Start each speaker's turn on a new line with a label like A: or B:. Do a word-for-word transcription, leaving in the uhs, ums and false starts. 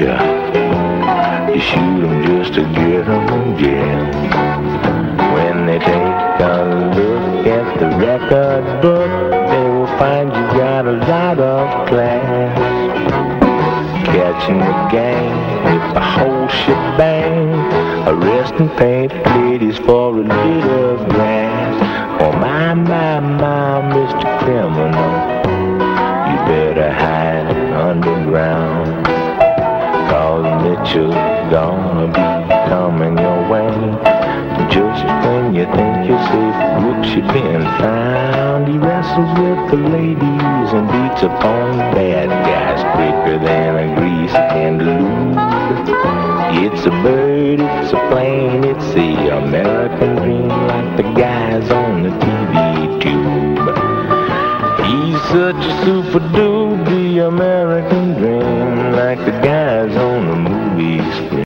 A: you. You shoot 'em just to get 'em in jail. When they take a look at the record book, they will find you got a lot of class. Catching the gang with the whole shebang, arresting painted ladies for a little grass. Oh my, my, my, Mister Criminal, you better hide underground, 'cause Mitchell's gonna be coming your way. Just when you think you're safe, whoops, you've been found. He wrestles with the ladies and beats upon the bad guys quicker than a grease candle. It's a bird, it's a plane, it's the American dream, like the guys on the T V tube. He's such a super dude, the American dream.